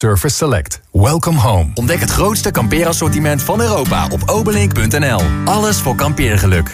Surface Select. Welcome home. Ontdek het grootste kampeerassortiment van Europa op obelink.nl. Alles voor kampeergeluk.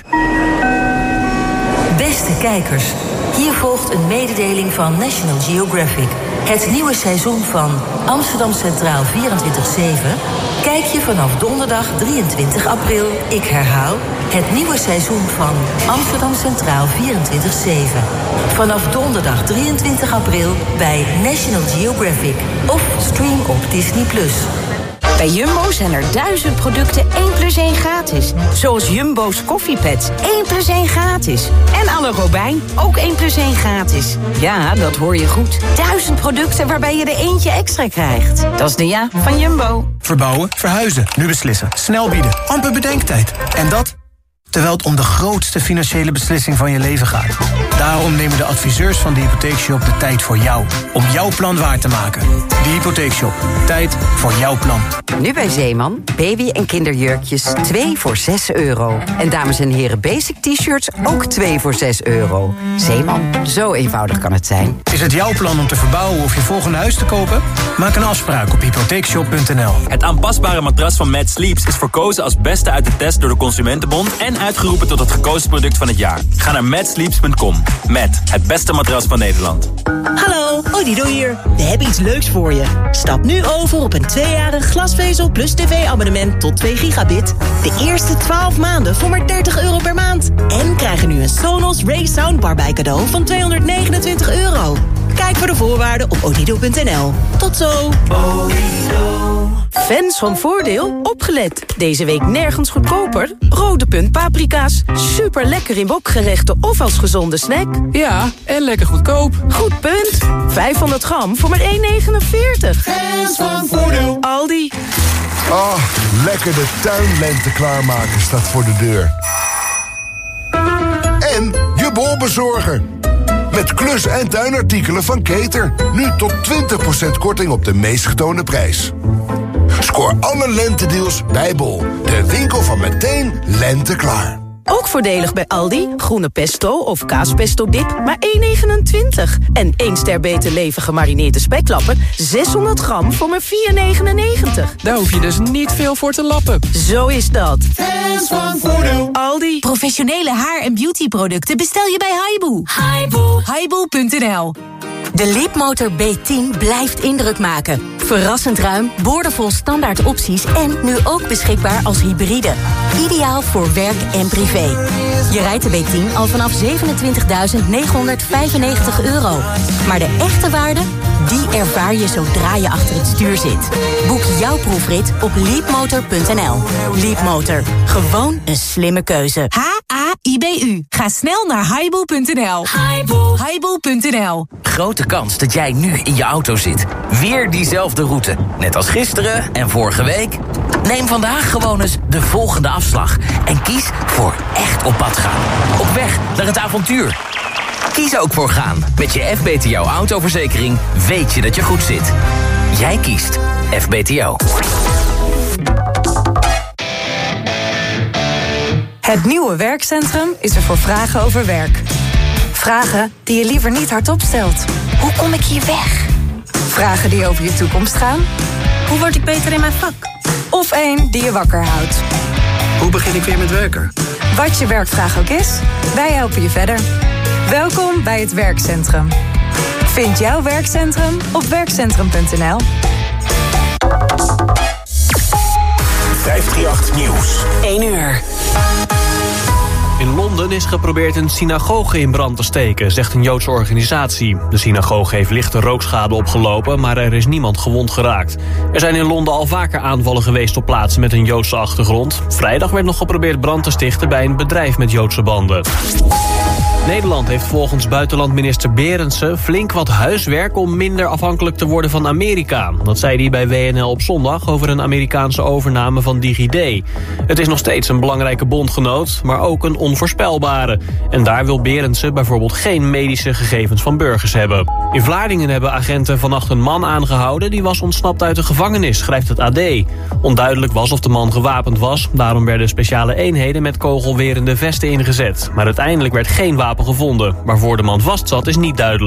Beste kijkers, hier volgt een mededeling van National Geographic. Het nieuwe seizoen van Amsterdam Centraal 24/7... kijk je vanaf donderdag 23 april, ik herhaal... het nieuwe seizoen van Amsterdam Centraal 24/7. Vanaf donderdag 23 april bij National Geographic. Of stream op Disney+. Bij Jumbo zijn er 1000 producten 1+1 gratis. Zoals Jumbo's koffiepads 1+1 gratis. En Alle Robijn ook 1+1 gratis. Ja, dat hoor je goed. 1000 producten waarbij je er eentje extra krijgt. Dat is de ja van Jumbo. Verbouwen, verhuizen, nu beslissen. Snel bieden, amper bedenktijd. En dat terwijl het om de grootste financiële beslissing van je leven gaat. Daarom nemen de adviseurs van de Hypotheekshop de tijd voor jou. Om jouw plan waar te maken. De Hypotheekshop. Tijd voor jouw plan. Nu bij Zeeman, baby- en kinderjurkjes 2 voor €6. En dames en heren basic t-shirts ook 2 voor €6. Zeeman, zo eenvoudig kan het zijn. Is het jouw plan om te verbouwen of je volgende huis te kopen? Maak een afspraak op hypotheekshop.nl. Het aanpasbare matras van Mad Sleeps is verkozen als beste uit de test door de Consumentenbond en uitgeroepen tot het gekozen product van het jaar. Ga naar madsleeps.com. Met het beste matras van Nederland. Hallo, Odido hier. We hebben iets leuks voor je. Stap nu over op een 2-jarig glasvezel plus tv-abonnement tot 2 gigabit. De eerste 12 maanden voor maar €30 per maand. En krijg er nu een Sonos Ray Soundbar bij cadeau van €229. Kijk voor de voorwaarden op odido.nl. Tot zo. Fans van Voordeel, opgelet. Deze week nergens goedkoper. Rode Punt paprika's. Super lekker in wokgerechten of als gezonde snack. Ja, en lekker goedkoop. Goed punt. 500 gram voor maar €1,49. Fans van Voordeel. Aldi. Ah, lekker de tuinlente klaarmaken staat voor de deur. En je bolbezorger. Met klus- en tuinartikelen van Keter. Nu tot 20% korting op de meest getoonde prijs. Scoor alle lentedeals bij Bol. De winkel van meteen lente klaar. Ook voordelig bij Aldi. Groene pesto of kaaspesto dip, maar €1,29. En 1 ster beter leven gemarineerde speklappen, 600 gram voor maar €4,99. Daar hoef je dus niet veel voor te lappen. Zo is dat. Fans van Voordeel. Aldi. Professionele haar- en beautyproducten bestel je bij Haibu. Haibu.nl. De Leapmotor B10 blijft indruk maken. Verrassend ruim, boordevol standaard opties en nu ook beschikbaar als hybride. Ideaal voor werk en privé. Je rijdt de B10 al vanaf €27.995. Maar de echte waarde, die ervaar je zodra je achter het stuur zit. Boek jouw proefrit op leapmotor.nl. Leapmotor, gewoon een slimme keuze. HAIBU. Ga snel naar haibu.nl. Haibu.nl. Grote kans dat jij nu in je auto zit. Weer diezelfde route. Net als gisteren en vorige week. Neem vandaag gewoon eens de volgende afslag. En kies voor echt op pad gaan. Op weg naar het avontuur. Kies ook voor gaan. Met je FBTO autoverzekering weet je dat je goed zit. Jij kiest FBTO. Het nieuwe werkcentrum is er voor vragen over werk. Vragen die je liever niet hardop stelt. Hoe kom ik hier weg? Vragen die over je toekomst gaan. Hoe word ik beter in mijn vak? Of één die je wakker houdt. Hoe begin ik weer met werken? Wat je werkvraag ook is, wij helpen je verder. Welkom bij het werkcentrum. Vind jouw werkcentrum op werkcentrum.nl. 538 Nieuws. 1 uur. In Londen is geprobeerd een synagoge in brand te steken, zegt een Joodse organisatie. De synagoge heeft lichte rookschade opgelopen, maar er is niemand gewond geraakt. Er zijn in Londen al vaker aanvallen geweest op plaatsen met een Joodse achtergrond. Vrijdag werd nog geprobeerd brand te stichten bij een bedrijf met Joodse banden. Nederland heeft volgens buitenlandminister Berendsen flink wat huiswerk om minder afhankelijk te worden van Amerika. Dat zei hij bij WNL op zondag over een Amerikaanse overname van DigiD. Het is nog steeds een belangrijke bondgenoot, maar ook een onvoorspelbare. En daar wil Berendsen bijvoorbeeld geen medische gegevens van burgers hebben. In Vlaardingen hebben agenten vannacht een man aangehouden die was ontsnapt uit de gevangenis, schrijft het AD. Onduidelijk was of de man gewapend was, daarom werden speciale eenheden met kogelwerende vesten ingezet. Maar uiteindelijk werd geen wapen gevonden. Waarvoor de man vastzat is niet duidelijk.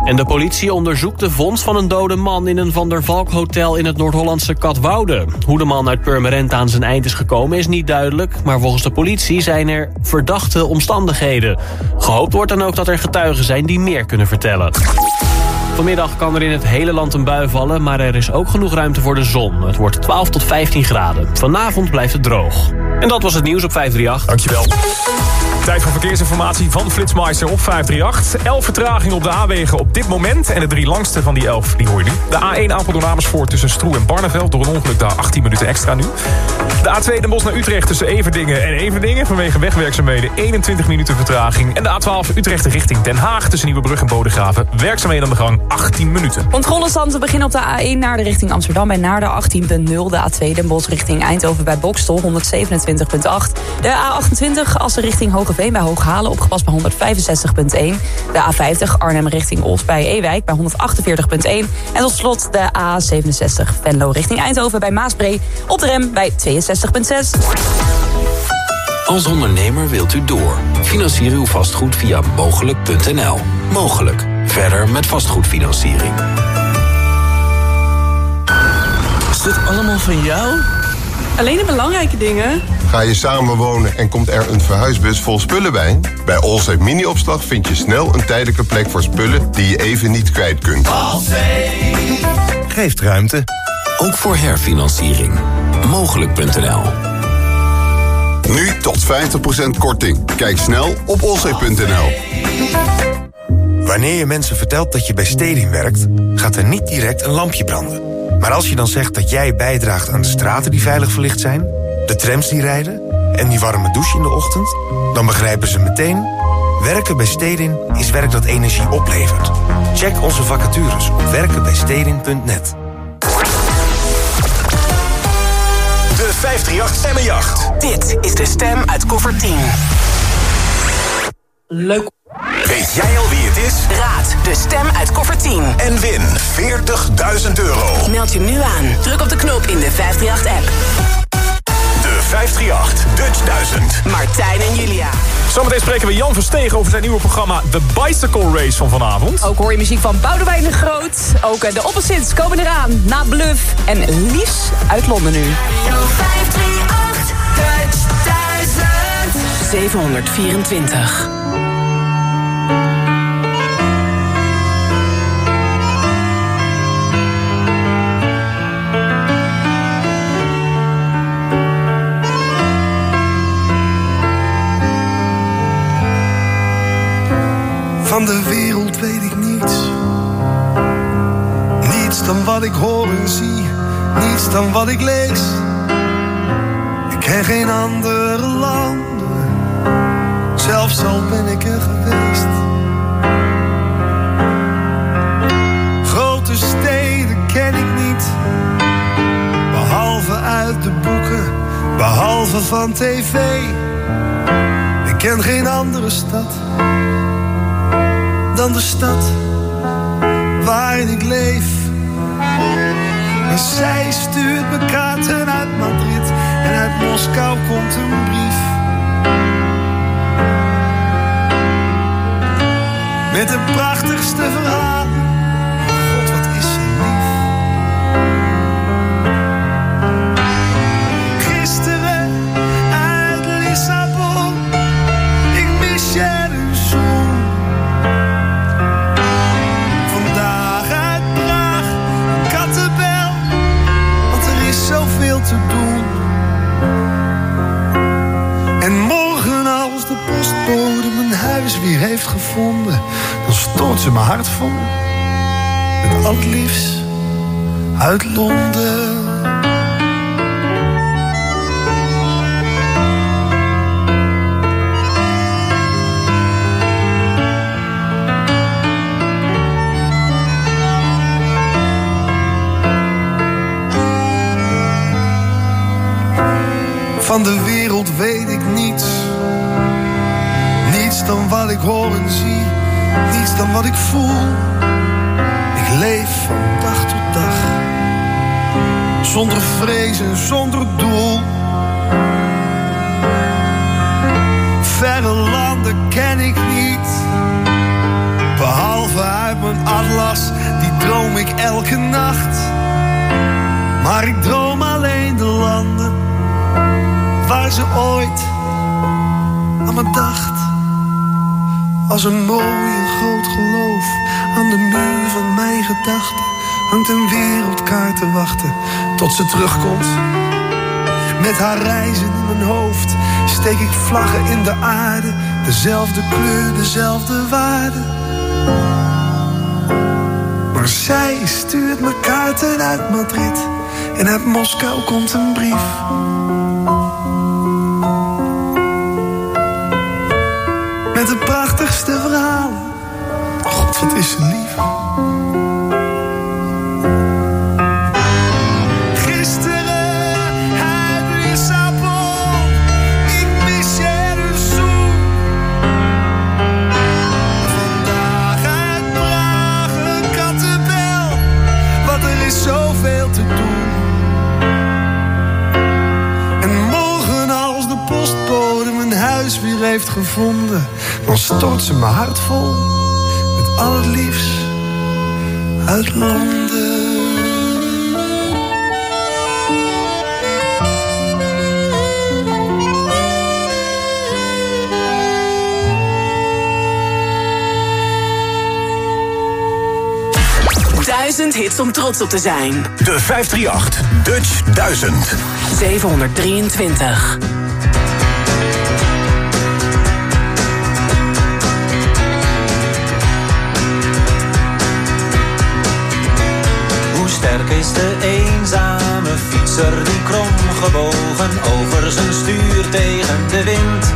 En de politie onderzoekt de vondst van een dode man in een Van der Valk hotel in het Noord-Hollandse Katwoude. Hoe de man uit Purmerend aan zijn eind is gekomen is niet duidelijk, maar volgens de politie zijn er verdachte omstandigheden. Gehoopt wordt dan ook dat er getuigen zijn die meer kunnen vertellen. Vanmiddag kan er in het hele land een bui vallen, maar er is ook genoeg ruimte voor de zon. Het wordt 12 tot 15 graden. Vanavond blijft het droog. En dat was het nieuws op 538. Dankjewel. Tijd voor verkeersinformatie van Flitsmeister op 538. 11 vertragingen op de A-wegen op dit moment. En de 3 langste van die 11, die hoor je nu. De A1 Apeldoorn Amersfoort tussen Stroe en Barneveld. Door een ongeluk daar 18 minuten extra nu. De A2 Den Bosch naar Utrecht tussen Everdingen en Everdingen. Vanwege wegwerkzaamheden 21 minuten vertraging. En de A12 Utrecht richting Den Haag tussen Nieuwebrug en Bodegraven. Werkzaamheden aan de gang 18 minuten. Controlestand beginnen op de A1 naar de richting Amsterdam bij Naarden 18.0. De A2 Den Bosch richting Eindhoven bij Boxtel 127.8. De A28 Assen richting Hogeveen bij Hooghalen opgepast bij 165.1. De A50 Arnhem richting Os bij Ewijk bij 148.1. En tot slot de A67 Venlo richting Eindhoven bij Maasbree op de rem bij 62.6. Als ondernemer wilt u door. Financier uw vastgoed via mogelijk.nl. Mogelijk. Verder met vastgoedfinanciering. Is dit allemaal van jou? Alleen de belangrijke dingen. Ga je samenwonen en komt er een verhuisbus vol spullen bij? Bij Allsafe Mini-opslag vind je snel een tijdelijke plek voor spullen die je even niet kwijt kunt. Allsafe geeft ruimte. Ook voor herfinanciering. Mogelijk.nl. Nu tot 50% korting. Kijk snel op allsafe.nl. Wanneer je mensen vertelt dat je bij Stedin werkt, gaat er niet direct een lampje branden. Maar als je dan zegt dat jij bijdraagt aan de straten die veilig verlicht zijn, de trams die rijden en die warme douche in de ochtend, dan begrijpen ze meteen: werken bij Stedin is werk dat energie oplevert. Check onze vacatures op werkenbijstedin.net. De 538 Stemmenjacht. Dit is de stem uit koffer 10. Leuk. Weet jij al wie het is? Raad de stem uit koffer 10. En win €40.000. Meld je nu aan. Druk op de knop in de 538-app. De 538 Dutch 1000. Martijn en Julia. Zometeen spreken we Jan Verstegen over zijn nieuwe programma The Bicycle Race van vanavond. Ook hoor je muziek van Boudewijn de Groot. Ook de Opposites komen eraan. Na Bluff en Lies uit Londen nu. 538 Dutch 1000. 724. Van de wereld weet ik niets. Niets dan wat ik hoor en zie. Niets dan wat ik lees. Ik ken geen andere landen. Zelfs al ben ik er geweest. Grote steden ken ik niet. Behalve uit de boeken. Behalve van tv. Ik ken geen andere stad dan de stad waarin ik leef. En zij stuurt me kaarten uit Madrid en uit Moskou komt een brief. Met de prachtigste verhalen. God, wat is ze lief. Gisteren uit Lissabon, ik mis je een zoen. Zoveel te doen. En morgen als de postbode mijn huis weer heeft gevonden, dan stort ze mijn hart vol met al het liefst uit Londen. Van de wereld weet ik niets. Niets dan wat ik hoor en zie. Niets dan wat ik voel. Ik leef van dag tot dag. Zonder vrees en zonder doel. Verre landen ken ik niet. Behalve uit mijn atlas, die droom ik elke nacht. Maar ik droom alleen de landen waar ze ooit aan me dacht. Als een mooi en groot geloof aan de muur van mijn gedachten hangt een wereldkaart te wachten tot ze terugkomt. Met haar reizen in mijn hoofd steek ik vlaggen in de aarde. Dezelfde kleur, dezelfde waarde. Maar zij stuurt me kaarten uit Madrid. En uit Moskou komt een brief. Met de prachtigste verhalen. God, wat is ze lief. Zoveel te doen. En morgen als de postbode mijn huis weer heeft gevonden, dan stort ze mijn hart vol met al het liefst uit Londen. Duizend hits om trots op te zijn. De 538 Dutch 1000. 723. Hoe sterk is de eenzame fietser die kromgebogen over zijn stuur tegen de wind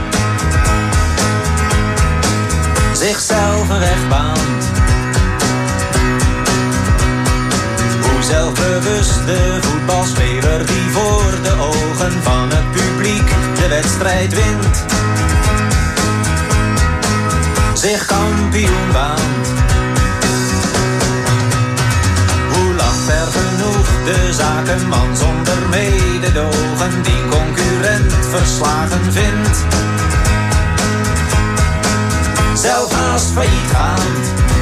zichzelf een weg baant. Zelfbewuste voetbalspeler die voor de ogen van het publiek de wedstrijd wint, zich kampioen baant. Hoe lacht ver genoeg de zakenman zonder mededogen die concurrent verslagen vindt, zelf haast failliet gaand.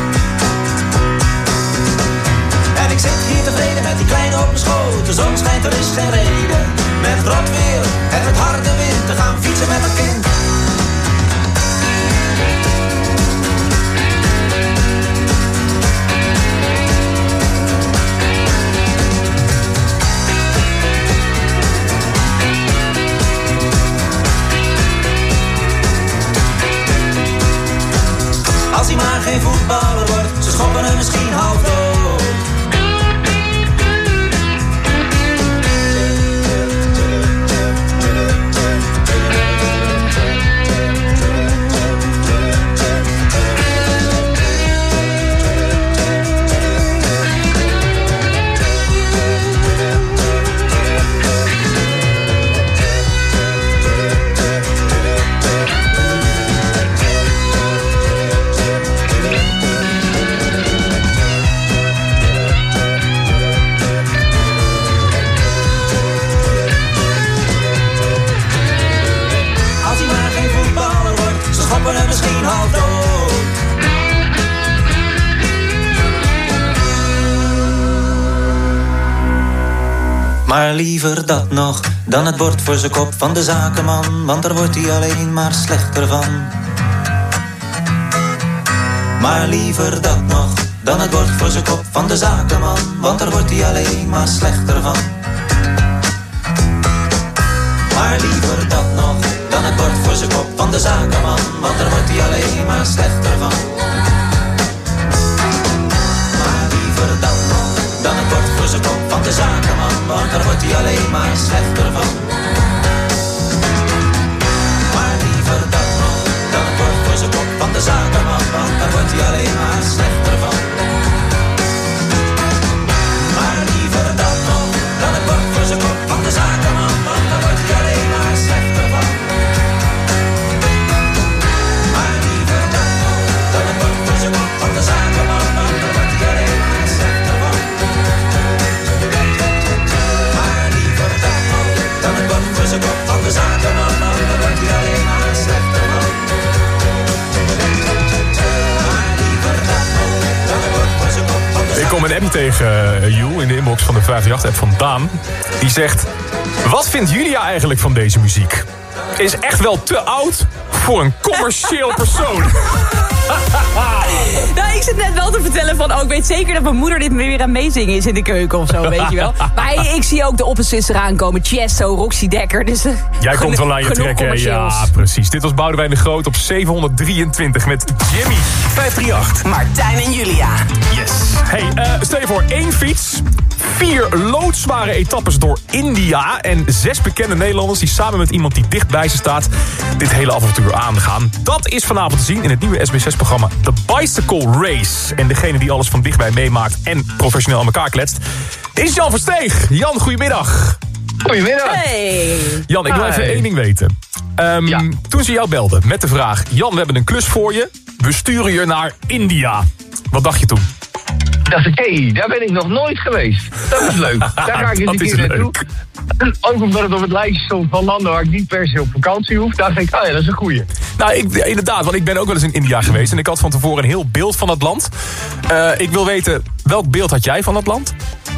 En ik zit hier tevreden met die kleine op mijn schoot. De zon schijnt, er is geen reden. Met rot weer en met harde wind te gaan fietsen met mijn kind. Als hij maar geen voetballer wordt, ze schoppen hem misschien half dood. En misschien half dood. Maar liever dat nog dan het bord voor zijn kop van de zakenman, want daar wordt hij alleen maar slechter van. Maar liever dat nog dan het bord voor zijn kop van de zakenman, want daar wordt hij alleen maar slechter van. Maar liever dat nog dan het bord voor zijn kop van de zakenman, want daar wordt hij alleen maar slechter van. Maar liever dat nog dan het bord voor zijn kop van de zakenman, want daar wordt hij alleen maar slechter van. Maar liever dat nog dan het bord voor zijn kop van de zakenman, want daar wordt hij alleen maar slechter van. Maar liever dat nog dan het bord voor zijn kop van de zakenman, want daar wordt hij alleen maar slechter van. Maar liever dat nog dan het bord voor zijn kop van de zakenman, want daar wordt hij alleen maar slechter van. Maar liever dat nog dan het bord voor zijn kop van de zakenman, want daar wordt hij alleen maar slechter van. Maar liever dat nog dan tegen you in de inbox van de 538-app van Daan. Die zegt, wat vindt Julia eigenlijk van deze muziek? Is echt wel te oud voor een commercieel persoon. Nou, ik zit net wel te vertellen van... ik weet zeker dat mijn moeder dit weer aan meezingen is in de keuken of zo, weet je wel. Maar ik zie ook de opposites eraan komen. Tiesto, Roxy Dekker. Dus, jij komt wel aan je trekken. Ja, precies. Dit was Boudewijn de Groot op 723 met Jimmy. 538. Martijn en Julia. Yes. Hey, stel je voor 1 fiets... 4 loodzware etappes door India... en 6 bekende Nederlanders die samen met iemand die dicht bij ze staat... dit hele avontuur aangaan. Dat is vanavond te zien in het nieuwe SBS6-programma The Bicycle Race. En degene die alles van dichtbij meemaakt en professioneel aan elkaar kletst... is Jan Versteeg. Jan, goedemiddag. Goedemiddag. Hey. Jan, ik wil even 1 ding weten. Toen ze jou belden met de vraag... Jan, we hebben een klus voor je. We sturen je naar India. Wat dacht je toen? Dacht ik, daar ben ik nog nooit geweest. Dat is leuk. Daar ga ik eens een keer naartoe. Ook omdat het op het lijstje stond van landen waar ik niet per se op vakantie hoef. Dacht ik, dat is een goeie. Nou, inderdaad, want ik ben ook wel eens in India geweest. En ik had van tevoren een heel beeld van het land. Ik wil weten, welk beeld had jij van dat land?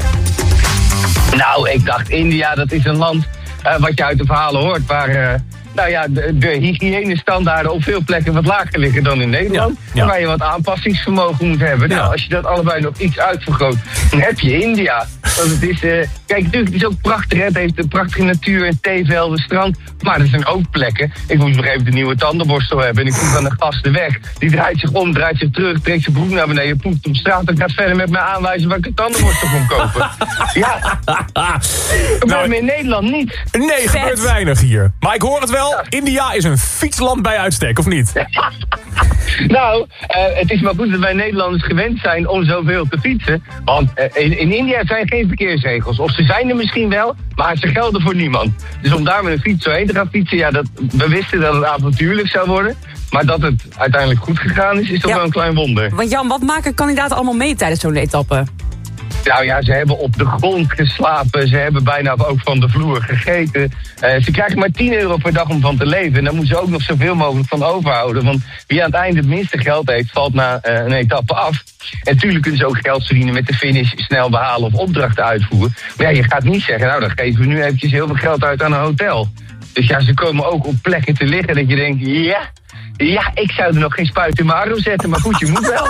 Nou, ik dacht, India, dat is een land wat je uit de verhalen hoort... waar de hygiënestandaarden op veel plekken wat lager liggen dan in Nederland. Ja. Waar je wat aanpassingsvermogen moet hebben. Nou, als je dat allebei nog iets uitvergroot, dan heb je India. Want het is, kijk, natuurlijk, het is ook prachtig. Hè? Het heeft een prachtige natuur, en theevelden, strand. Maar er zijn ook plekken. Ik moest nog even de nieuwe tandenborstel hebben. En ik voel aan de gasten weg. Die draait zich om, draait zich terug, trekt zijn broek naar beneden, poept op straat en gaat verder met mij aanwijzen waar ik een tandenborstel kon kopen. Ja. Maar in Nederland niet. Nee, gebeurt weinig hier. Maar ik hoor het wel. Ja. India is een fietsland bij uitstek, of niet? Nou, het is maar goed dat wij Nederlanders gewend zijn om zoveel te fietsen. Want in India zijn geen verkeersregels. Of ze zijn er misschien wel, maar ze gelden voor niemand. Dus om daar met een fiets zo heen te gaan fietsen... we wisten dat het avontuurlijk zou worden. Maar dat het uiteindelijk goed gegaan is toch wel een klein wonder. Want Jan, wat maken kandidaten allemaal mee tijdens zo'n etappe? Nou ja, ze hebben op de grond geslapen. Ze hebben bijna ook van de vloer gegeten. Ze krijgen maar €10 per dag om van te leven. En daar moeten ze ook nog zoveel mogelijk van overhouden. Want wie aan het einde het minste geld heeft, valt na een etappe af. En natuurlijk kunnen ze ook geld verdienen met de finish, snel behalen of opdrachten uitvoeren. Maar ja, je gaat niet zeggen, nou dan geven we nu eventjes heel veel geld uit aan een hotel. Dus ja, ze komen ook op plekken te liggen dat je denkt, ja, ik zou er nog geen spuit in mijn arm zetten, maar goed, je moet wel.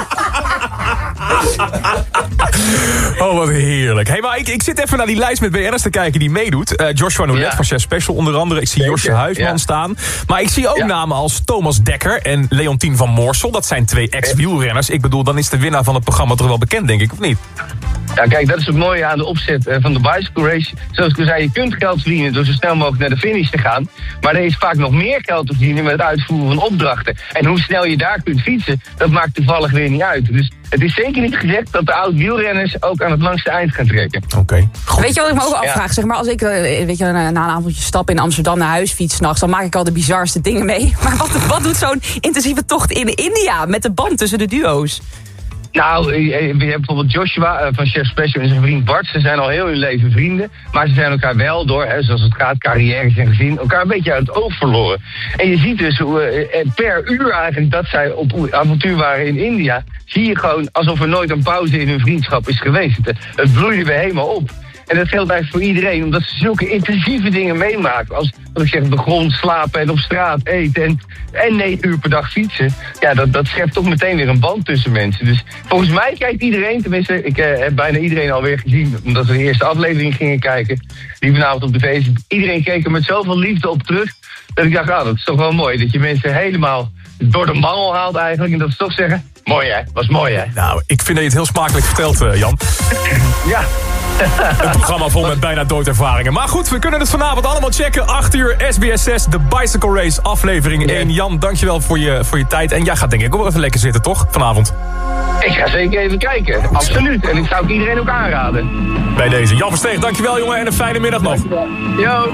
Oh, wat heerlijk. Hey, maar ik zit even naar die lijst met BN'ers te kijken die meedoet. Joshua Nolet van Chef Special onder andere. Ik zie Josje Huisman staan. Maar ik zie ook namen als Thomas Dekker en Leontien van Moorsel. Dat zijn 2 ex-wielrenners. Ik bedoel, dan is de winnaar van het programma toch wel bekend, denk ik, of niet? Ja, kijk, dat is het mooie aan de opzet van de bicycle race. Zoals ik al zei, je kunt geld verdienen door zo snel mogelijk naar de finish te gaan. Maar er is vaak nog meer geld te verdienen met het uitvoeren van opdrachten. En hoe snel je daar kunt fietsen, dat maakt toevallig weer niet uit. Dus het is zeker niet gezegd dat de oud-wielrenners ook aan het langste eind gaan trekken. Oké. Weet je wat ik me ook afvraag? Zeg maar, als ik na een avondje stap in Amsterdam naar huis fiets 's nachts, dan maak ik al de bizarste dingen mee. Maar wat doet zo'n intensieve tocht in India met de band tussen de duo's? Nou, je hebt bijvoorbeeld Joshua van Chef Special en zijn vriend Bart. Ze zijn al heel hun leven vrienden. Maar ze zijn elkaar wel door, zoals het gaat, carrières en gezin, elkaar een beetje uit het oog verloren. En je ziet dus per uur eigenlijk dat zij op avontuur waren in India, zie je gewoon alsof er nooit een pauze in hun vriendschap is geweest. Het bloeide weer helemaal op. En dat geldt eigenlijk voor iedereen, omdat ze zulke intensieve dingen meemaken. Als, wat ik zeg, op de grond slapen en op straat eten en 9 uur per dag fietsen. Ja, dat schept toch meteen weer een band tussen mensen. Dus volgens mij kijkt iedereen, tenminste, ik heb bijna iedereen alweer gezien, omdat we de eerste aflevering gingen kijken, die vanavond op tv is. Iedereen keek er met zoveel liefde op terug, dat ik dacht, dat is toch wel mooi. Dat je mensen helemaal door de mangel haalt eigenlijk. En dat ze toch zeggen, mooi hè, was mooi hè. Nou, ik vind dat je het heel smakelijk vertelt, Jan. Ja. Een programma vol met bijna doodervaringen. Maar goed, we kunnen het vanavond allemaal checken. 8 uur, SBS 6, de Bicycle Race aflevering. En Jan, dankjewel voor je tijd. En jij gaat denk ik ook wel even lekker zitten, toch? Vanavond. Ik ga zeker even kijken. Goed. Absoluut. En ik zou het iedereen ook aanraden. Bij deze. Jan Versteeg, dankjewel jongen. En een fijne middag nog. Yo,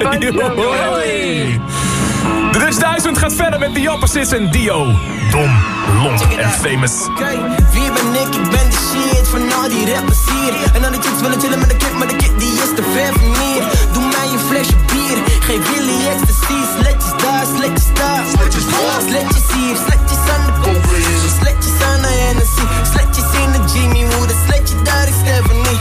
hoi. De Dutch 1000 gaat verder met The Opposites en Dio. Dom, blond en famous. Kijk, wie ben ik? Ik ben de shit van al die rappers hier. En al die chicks willen chillen met de kip, maar de kid die is te ver van hier. Doe mij een flesje bier, geef jullie ecstasy. Sletjes daar, sletjes daar. Sletjes hier, sletjes aan de boven. Sletjes aan de Hennessy, sletjes in de Jimmy Woo. De sletje daar is Stephanie.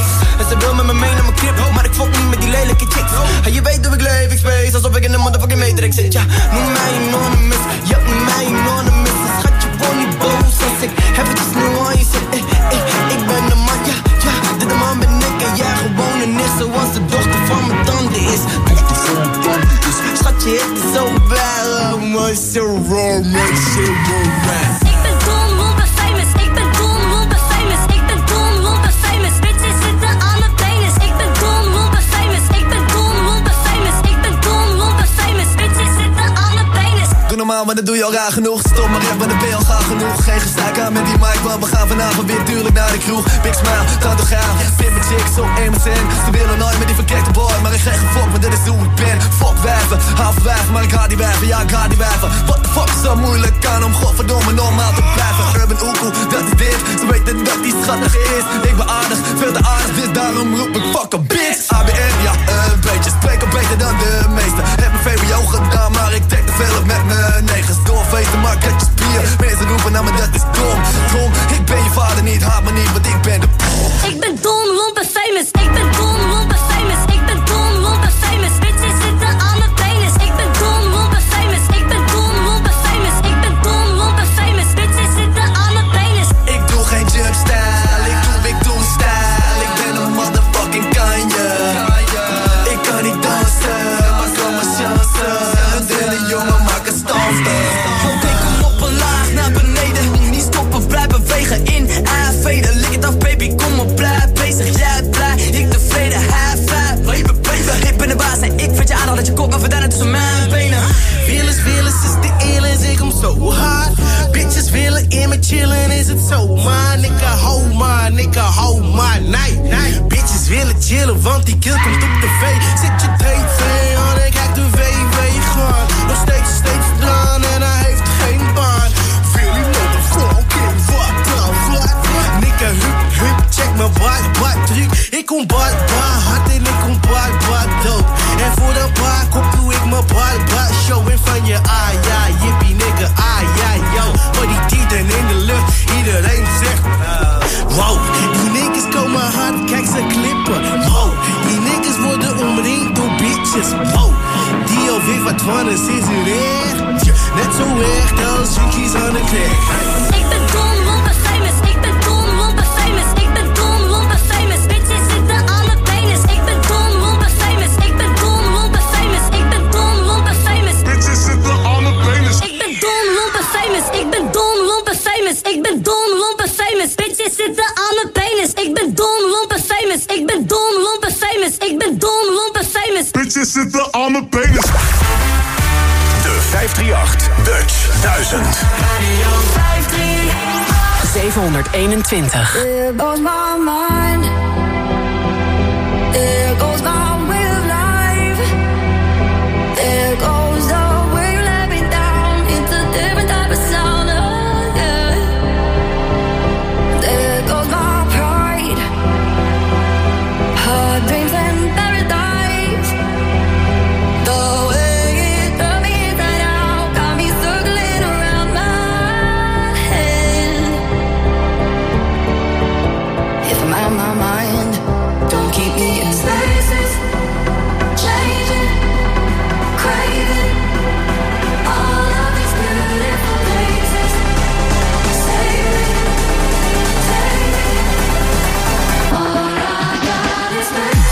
exit, ja. Noem mij anonymous, ja, noem mij anonymous. Schatje, word niet boos als ik eventjes nu aan je zit. Ik ben de man, ja, ja, de man ben ik en jij gewoon een is zoals de dochter van mijn tante is. Schatje, het is zo bad, maar so raw, man, so raw. Ik ben dom, lomp en famous. Ik ben dom, lomp en famous. Ik ben dom, lomp en famous. Bitches zitten aan mijn penis. Ik ben dom, lomp en famous. Ik ben dom, lomp en famous. Ik ben dom, lomp en famous. Bitches zitten aan mijn penis. Doe normaal, maar dat doe je al raar genoeg. Stop maar even, dan ben je al gaar genoeg. Geen gezeik aan met die mic, want we gaan vanavond weer tuurlijk naar de kroeg. Big smile, tantograaf, pin mijn chicks op 1%. Ze willen nooit met die verkeerde boy, maar ik krijg een fok, maar dit is hoe ik ben. Fok wijven, half wijven, maar ik haat die wijven, ja ik haat die wijven. What the fuck is zo moeilijk aan om godverdomme normaal te blijven. Urban Oekoe, dat is dit, ze weten dat die schattig is. Ik ben aardig, veel te aardig, dit daarom roep ik fuck a bitch. ABN, ja een beetje, spreek al beter dan de meesten. Heb mijn VWO gedaan, maar ik denk te veel op met mijn negens. Doorfeesten, maar ik heb je spier. Mensen roepen naar me, dat is dom. Tom, ik ben je vader niet, haat me niet, want ik ben de Ik ben dom, lomp en famous. Ik ben dom, lomp en famous. Ik ben dom, lomp en famous. Bitches zitten aan mijn penis. Ik ben dom, lomp en famous. Ik ben dom, lomp en famous. Ik ben dom, lomp en famous. Bitches zitten aan mijn penis. Ik doe geen jump style, ik doe style. Ik ben een motherfucking kanje. Ik kan niet dansen, maar kom maar chansen. De jongen maak een stansen. Ik kom op een laag naar beneden. Niet stoppen, blijf bewegen in A-veden. Lik het af baby, kom op, blijf bezig. Jij blij, ik tevreden, high five. Baby, baby, ik ben de baas en ik vind je aardig dat je kop maar verdwijnen tussen mijn benen. Willens is de eerlijk, ik kom zo hard. Bitches willen in me chillen, is het zo? Maar nigga, hou maar, nee. Bitches willen chillen, want die kill komt op tv. Zet je tv aan en kijk de WW gaan. Nog steeds dran en hij heeft geen baan. Wil je motherfucking wat dan, wat? Nigga, hup, check mijn bad, truc. Ik kom bad, hard en ik kom bad, dood. En voor de bar kop doe ik mijn bad, show. En van je, ja, jippie nigga, ja, yo. Maar die tieten in de lucht, iedereen zegt, wow. Die niggas komen hard, kijk ze klippen, wow. Die niggas worden omringd door bitches, wow. Die al weet wat van is het echt. Net zo echt als junkies aan de klik. Ik ben dom, lomp en famous. Ik ben dom, lomp en famous. Ik ben dom, lomp en famous. Bitches zitten aan mijn penis. Ik ben dom, lomp en famous. Ik ben dom, lomp en famous. Ik ben dom, lomp en famous. Bitches zitten aan mijn penis. Ik ben dom, lomp en famous. Ik ben dom, lomp en famous. Ik ben dom, lomp en famous. Bitches zitten aan mijn penis. Ik ben dom, lomp en famous. Ik ben dom, lomp en famous. Ik ben dom, lomp en famous. Bitches zitten aan mijn penis. De 538 Dutch 1000. Radio 721. There goes my mind. There goes my way of life. There goes the way you let me down. It's a different type of sound. Oh, yeah. There goes my pride. Her dreams and paradise. The way it turned me inside out got me circling around my head. If I'm out of my mind, don't keep me in spaces, changing, craving all of these beautiful places. Save me, take me. All I got is spaces.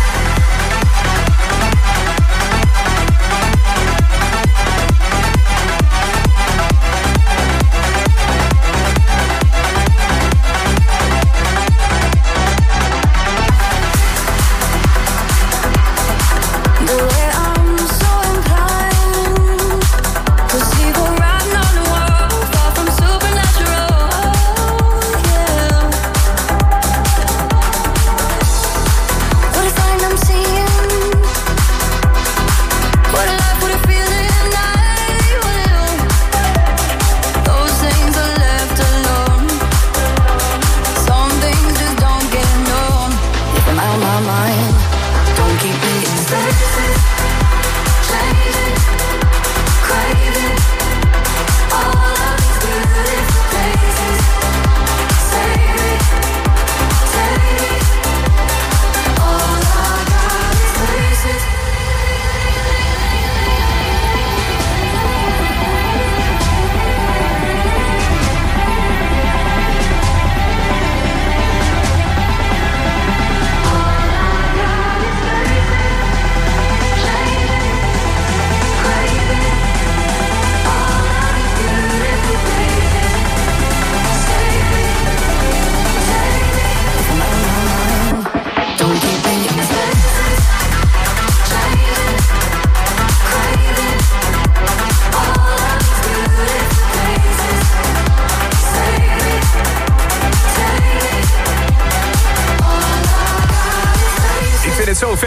The way I'm so inclined to see the writing on the wall, far from supernatural, yeah. What a sign I'm seeing. What a life, what a feeling I will. Those things are left alone. Some things just don't get known. If I'm out of my mind, don't keep me in spaces, changing, craving all of these beautiful places. Save me, take me. All I got is places.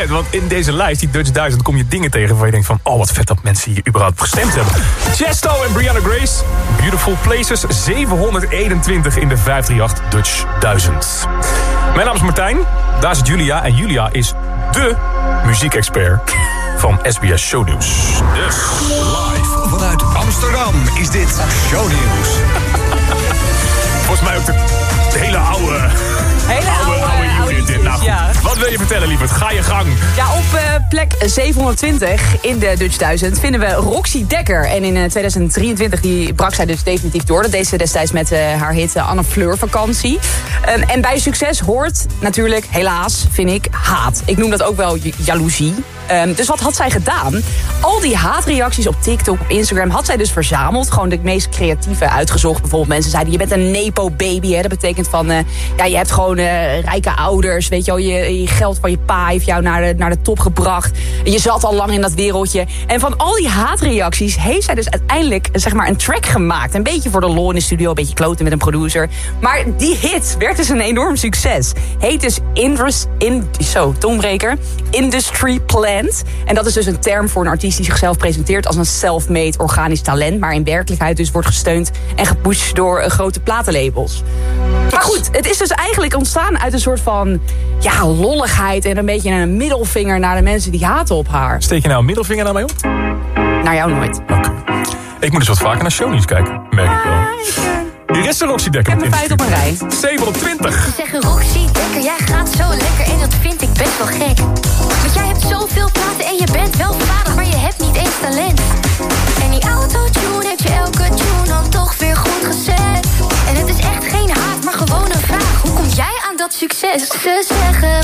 opletten, want in deze lijst, die Dutch 1000, kom je dingen tegen waar je denkt van, oh wat vet dat mensen hier überhaupt gestemd hebben. Chesto en Brianna Grace, Beautiful Places, 721 in de 538 Dutch 1000. Mijn naam is Martijn, daar zit Julia en Julia is dé muziekexpert van SBS Shownieuws. Dus live vanuit Amsterdam is dit Shownieuws. Volgens mij ook de hele oude unit dit. Nou goed, ja. Wat wil je vertellen, lieverd? Ga je gang. Ja, op plek 720 in de Dutch 1000 vinden we Roxy Dekker. En in 2023 die brak zij dus definitief door. Dat deed ze destijds met haar hit Anne Fleur Vakantie. En bij succes hoort natuurlijk, helaas, vind ik, haat. Ik noem dat ook wel jaloezie. Dus wat had zij gedaan? Al die haatreacties op TikTok, op Instagram had zij dus verzameld. Gewoon de meest creatieve uitgezocht. Bijvoorbeeld mensen zeiden, je bent een nepo-baby. Hè? Dat betekent van, je hebt gewoon rijke ouders. Weet je wel, je geld van je pa heeft jou naar de top gebracht. Je zat al lang in dat wereldje. En van al die haatreacties heeft zij dus uiteindelijk zeg maar een track gemaakt. Een beetje voor de lol in de studio, een beetje kloten met een producer. Maar die hit werd dus een enorm succes. Heet dus tongbreker, Industry Plant. En dat is dus een term voor een artiest die zichzelf presenteert als een self-made organisch talent, maar in werkelijkheid dus wordt gesteund en gepusht door grote platenlabels. Maar goed, het is dus eigenlijk ontstaan uit een soort van lolligheid en een beetje een middelvinger naar de mensen die haten op haar. Steek je nou een middelvinger naar mij op? Naar jou nooit. Okay. Ik moet dus wat vaker naar Shownieuws kijken, merk ik wel. Hier is de Roxy Dekker. Ik heb mijn feit op een rij. 720. Ze zeggen Roxy Dekker, jij gaat zo lekker en dat vind ik best wel gek. Want jij hebt zoveel platen en je bent wel vaardig, maar je hebt niet eens talent. En die autotune heeft je elke tune dan toch weer goed gezet. En het is echt geen haat, maar gewoon een vraag. Hoe kom jij aan dat succes? Ze zeggen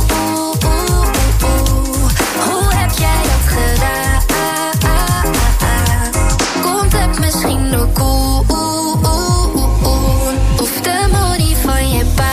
hoe heb jij dat gedaan? Komt het misschien door of de money van je pa?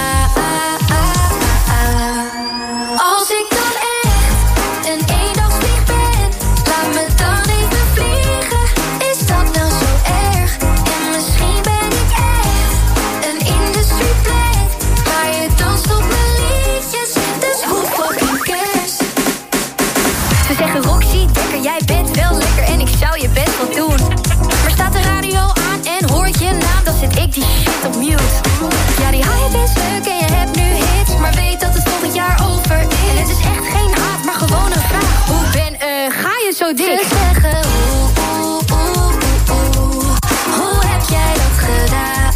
Als ik dan echt een eendagsvlieg ben, laat me dan even vliegen. Is dat nou zo erg? En misschien ben ik echt een industry plant, maar je danst op mijn liedjes, dus hoe fucking cares? Ze zeggen Roxy Dekker, jij bent wel lekker en ik zou je best wel doen. Maar staat de radio aan en hoort je naam, dan zet ik die shit op mute. Ja, die hype is leuk en je hebt nu hits, maar weet dat het volgend jaar over is. En het is echt geen haat, maar gewoon een vraag. Ga je zo dik? Ze zeggen hoe heb jij dat gedaan?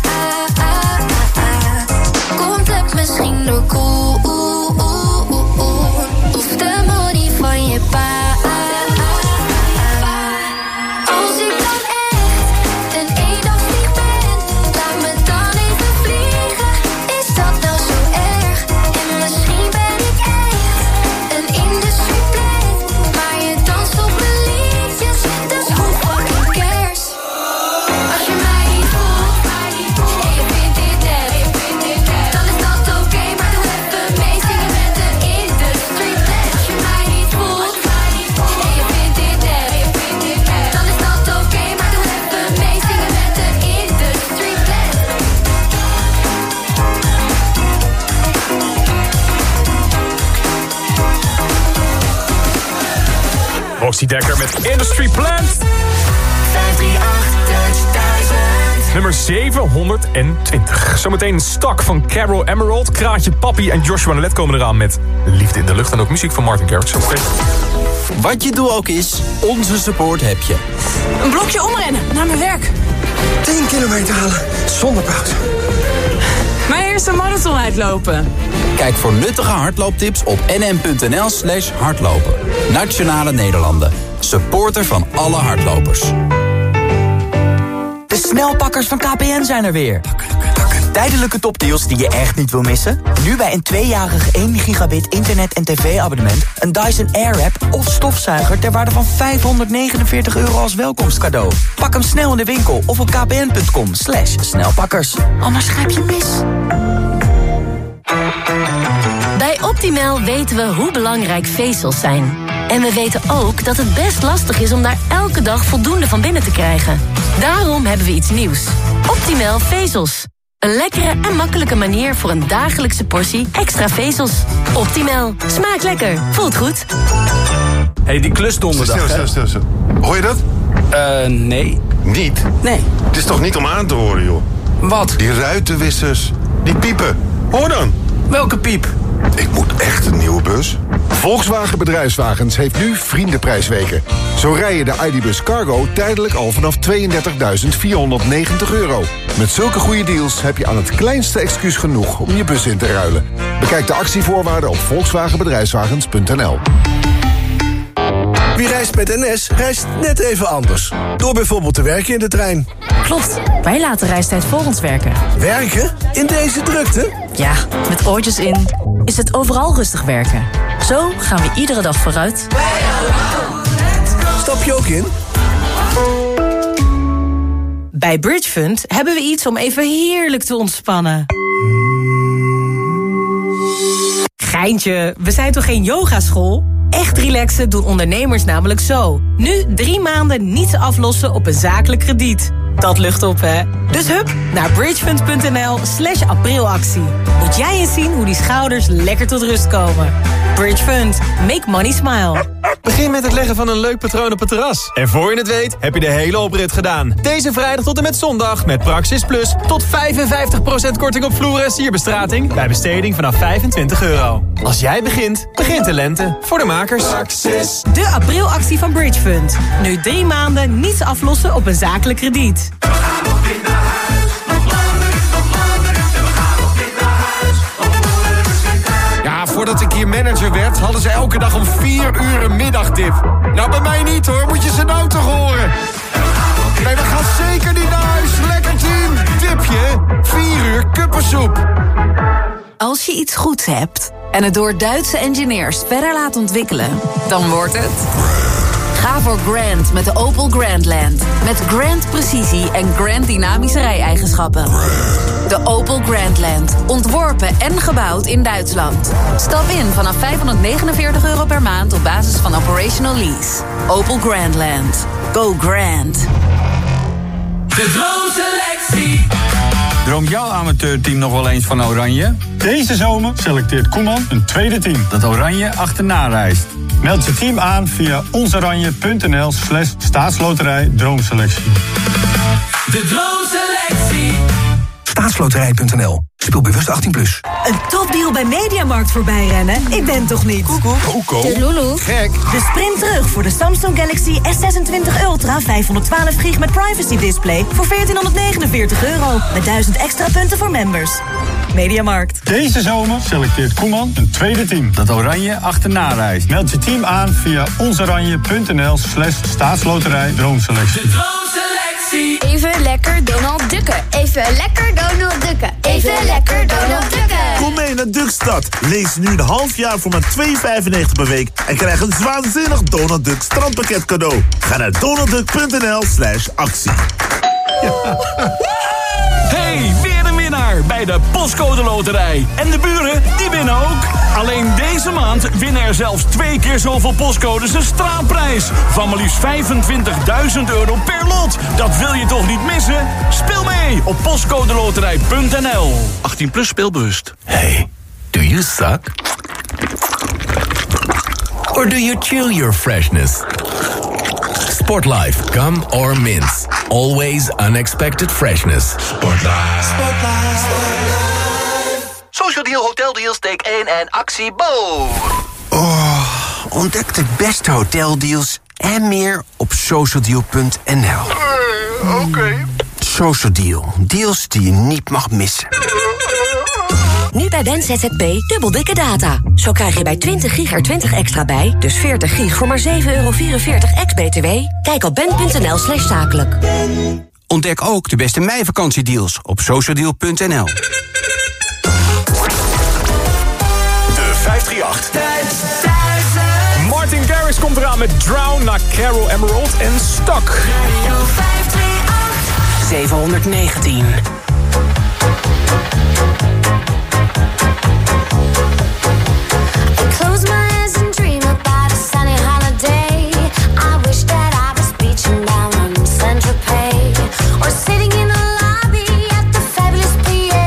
Komt het misschien door of de money van je pa? Als ik dan echt een eendagsvlieg ben, laat me dan even vliegen. Is dat nou zo erg? En misschien ben ik echt een industry plant, maar je danst op mijn liedjes, dus who fucking cares? Als je mij niet voelt en je vindt dit net, dan is dat oké, maar doe even mee zingen met een industry plant. Als je mij niet voelt en je vindt dit net, dan is dat oké, maar doe even mee zingen met een industry plant. Roxy Dekker met Industry Plant. 538 Dutch 1000. Nummer 720. Zometeen Stak van Carol Emerald, Kraantje Papi en Joshua Net komen eraan met Liefde in de Lucht. En ook muziek van Martin Garrix. Wat je doel ook is, onze support heb je. Een blokje omrennen naar mijn werk. 10 kilometer halen, zonder pauze. Mijn eerste marathon uitlopen. Kijk voor nuttige hardlooptips op nm.nl/hardlopen. Nationale Nederlanden. Supporter van alle hardlopers. De snelpakkers van KPN zijn er weer. Tijdelijke topdeals die je echt niet wil missen? Nu bij een 2-jarig 1 gigabit internet- en tv-abonnement... een Dyson Airwrap of stofzuiger ter waarde van €549 als welkomstcadeau. Pak hem snel in de winkel of op kpn.com/snelpakkers. Anders grijp je mis. Bij Optimal weten we hoe belangrijk vezels zijn. En we weten ook dat het best lastig is om daar elke dag voldoende van binnen te krijgen. Daarom hebben we iets nieuws. Optimal vezels. Een lekkere en makkelijke manier voor een dagelijkse portie extra vezels. Optimal. Smaakt lekker. Voelt goed. Hey, die klus donderdag. Stil. Hoor je dat? Nee. Niet? Nee. Het is toch niet om aan te horen, joh? Wat? Die ruitenwissers. Die piepen. Hoor dan. Welke piep? Ik moet echt een nieuwe bus. Volkswagen Bedrijfswagens heeft nu vriendenprijsweken. Zo rij je de ID.Buzz Cargo tijdelijk al vanaf €32.490. Met zulke goede deals heb je aan het kleinste excuus genoeg om je bus in te ruilen. Bekijk de actievoorwaarden op volkswagenbedrijfswagens.nl. Wie reist met NS, reist net even anders. Door bijvoorbeeld te werken in de trein. Klopt, wij laten reistijd voor ons werken. Werken? In deze drukte? Ja, met oortjes in is het overal rustig werken. Zo gaan we iedere dag vooruit. Stap je ook in? Bij Bridgefund hebben we iets om even heerlijk te ontspannen. Geintje, we zijn toch geen yogaschool? Echt relaxen doen ondernemers namelijk zo. Nu 3 maanden niets aflossen op een zakelijk krediet. Dat lucht op, hè? Dus hup naar bridgefund.nl/aprilactie. Moet jij eens zien hoe die schouders lekker tot rust komen. Bridgefund. Make money smile. Begin met het leggen van een leuk patroon op het terras. En voor je het weet, heb je de hele oprit gedaan. Deze vrijdag tot en met zondag met Praxis Plus tot 55% korting op vloer en sierbestrating bij besteding vanaf €25. Als jij begint, begint de lente. Voor de makers. Praxis. De aprilactie van Bridgefund. Nu 3 maanden niets aflossen op een zakelijk krediet. Ja, voordat ik hier manager werd, hadden ze elke dag om 4 uur een middagdip. Nou, bij mij niet hoor, moet je ze nou toch horen. Nee, we gaan zeker niet naar huis. Lekker team. Dipje, 4 uur kuppensoep. Als je iets goeds hebt en het door Duitse engineers verder laat ontwikkelen, dan wordt het... Ga voor Grand met de Opel Grandland. Met Grand precisie en Grand dynamische rij-eigenschappen. De Opel Grandland. Ontworpen en gebouwd in Duitsland. Stap in vanaf €549 per maand op basis van operational lease. Opel Grandland. Go Grand. De droomselectie. Droom jouw amateurteam nog wel eens van Oranje? Deze zomer selecteert Koeman een tweede team dat Oranje achterna reist. Meld je team aan via onsoranje.nl/staatsloterij droomselectie. De droomselectie. Staatsloterij.nl. Speel bewust 18+. Een topdeal bij Mediamarkt voorbij rennen? Ik ben toch niet? Coco. Lulu. Gek. De sprint terug voor de Samsung Galaxy S26 Ultra 512 gig met privacy display voor €1449. Met 1000 extra punten voor members. Mediamarkt. Deze zomer selecteert Koeman een tweede team dat Oranje achterna reist. Meld je team aan via onsoranje.nl/staatsloterij droomselectie. De droomselectie. Even lekker Donald Ducken. Even lekker Donald Ducken. Even lekker Donald Ducken. Kom mee naar Duckstad. Lees nu een half jaar voor maar €2,95 per week en krijg een waanzinnig Donald Duck strandpakket cadeau. Ga naar donaldduck.nl/actie. Hey, weer een winnaar bij de Postcode Loterij. En de buren, die winnen ook. Alleen deze maand winnen er zelfs 2 keer zoveel postcodes een straatprijs. Van maar liefst €25.000 per lot. Dat wil je toch niet missen? Speel mee op postcodeloterij.nl. 18+ speelbewust. Hey, do you suck? Or do you chill your freshness? Sportlife, gum or mints. Always unexpected freshness. Sportlife. Social Deal, Hotel Deals, take 1 en actie Bo. Oh, ontdek de beste hoteldeals en meer op socialdeal.nl. Oké. Social Deal, deals die je niet mag missen. Nu bij Ben ZZP dubbel dikke data. Zo krijg je bij 20 gig er 20 extra bij. Dus 40 gig voor maar €7,44 ex-BTW. Kijk op ben.nl/zakelijk. Ontdek ook de beste meivakantiedeals op socialdeal.nl. De 538. Martin Garrix komt eraan met Drown naar Carol Emerald en Stuck. 719. Close my eyes and dream about a sunny holiday. I wish that I was beaching down on Saint-Tropez or sitting in a lobby at the fabulous PA.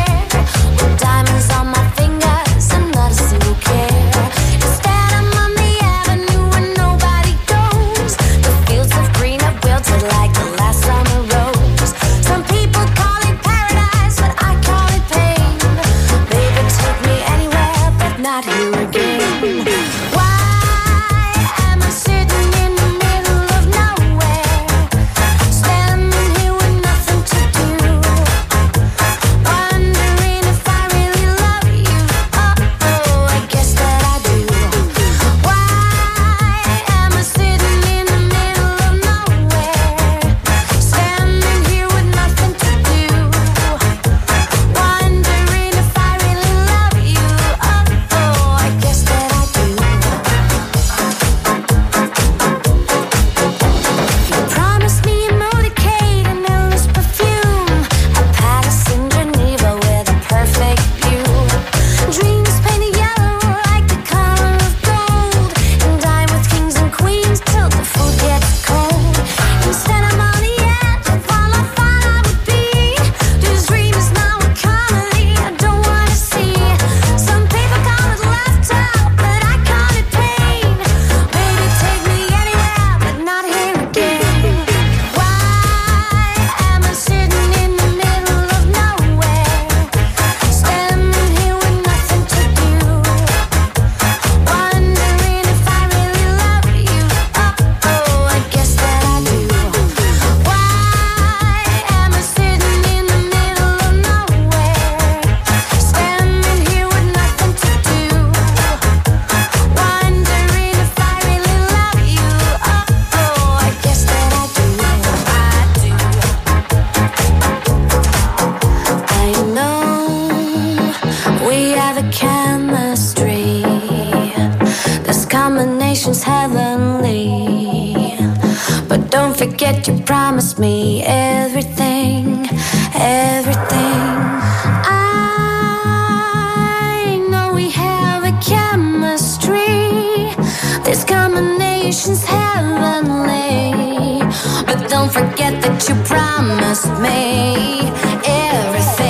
heavenly. But don't forget you promised me everything, everything. I know we have a chemistry. This combination's heavenly. But don't forget that you promised me everything.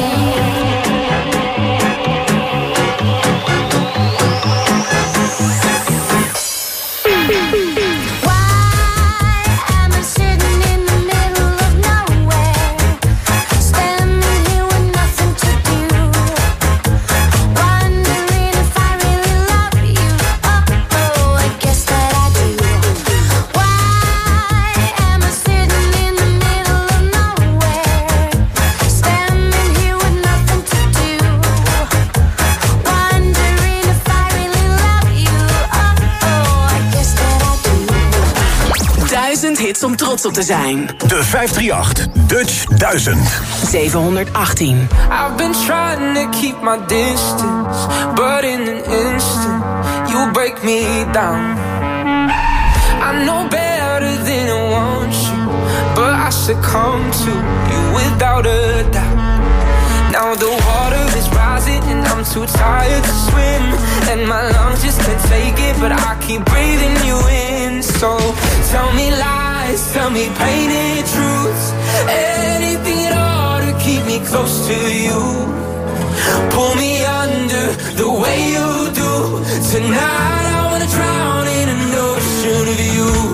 Hits om trots op te zijn. De 538 Dutch 1000. 718. I've been trying to keep my distance, but in an instant you break me down. I know better than I want you, but I succumb to you without a doubt. Now the water is rising and I'm too tired to swim, and my lungs just can't take it, but I keep breathing you in. So tell me lies, tell me painted truths, anything at all to keep me close to you. Pull me under the way you do. Tonight I wanna drown in an ocean of you.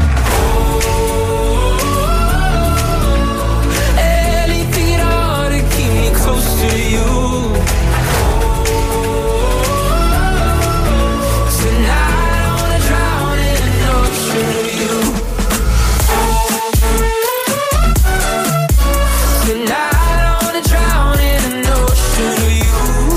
Close to you. Tonight I wanna drown in an ocean of you. Tonight I wanna drown in an ocean of you.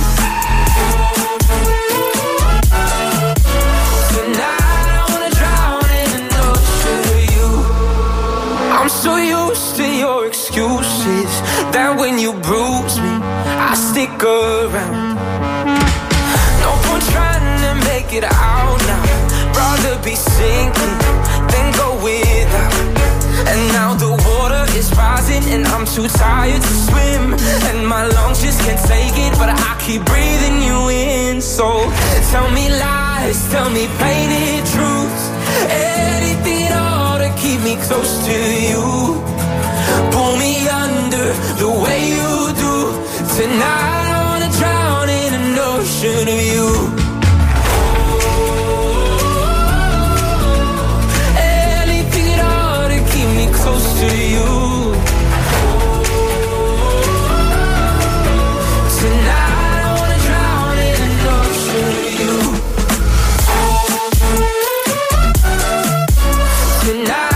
Tonight I wanna drown in an ocean of you. I'm so used to your excuses that when you bruise me, I stick around. No point trying to make it out now. Rather be sinking than go without. And now the water is rising and I'm too tired to swim, and my lungs just can't take it, but I keep breathing you in. So tell me lies, tell me painted truths, anything at all to keep me close to you. Pull me under the way you do. Tonight I wanna drown in an ocean of you. Anything at all to keep me close to you. Tonight I wanna drown in an ocean of you. Tonight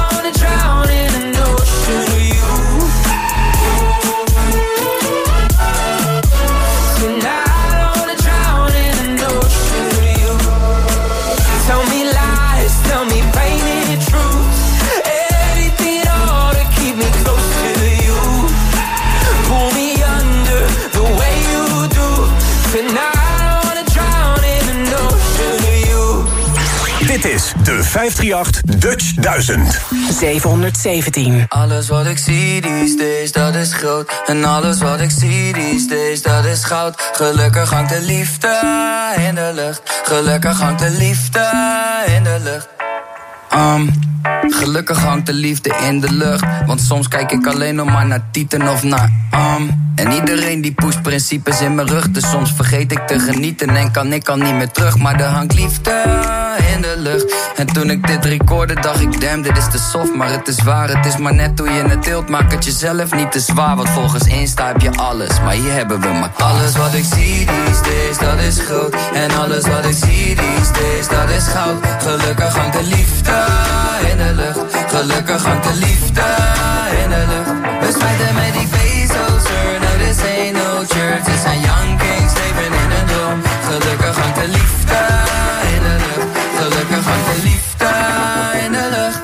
Dit is de 538 Dutch 1000. 717. Alles wat ik zie these days, dat is groot. En alles wat ik zie these days, dat is goud. Gelukkig hangt de liefde in de lucht. Gelukkig hangt de liefde in de lucht. Gelukkig hangt de liefde in de lucht. Want soms kijk ik alleen nog maar naar Tieten of naar En iedereen die pusht principes in mijn rug. Dus soms vergeet ik te genieten en kan ik al niet meer terug. Maar er hangt liefde in de lucht. En toen ik dit recorde dacht ik, damn, dit is te soft. Maar het is waar, het is maar net hoe je het deelt. Maak het jezelf niet te zwaar, want volgens Insta heb je alles. Maar hier hebben we maar alles wat ik zie these days, dat is groot. En alles wat ik zie these days, dat is goud. Gelukkig hangt de liefde in de lucht. Gelukkig hangt de liefde in de lucht. We spijten met die bezels, sir. No, this ain't no church. Dit zijn young kings, leven in een droom. Gelukkig hangt de liefde in de lucht. Gelukkig hangt de liefde in de lucht.